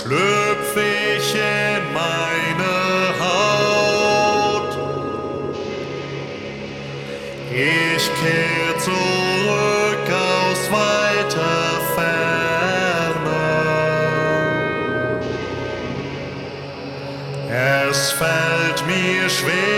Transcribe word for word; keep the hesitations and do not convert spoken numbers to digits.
schlüpf ich in meine Haut. Ich kehr zurück aus weiter Ferne. Es fällt mir schwer,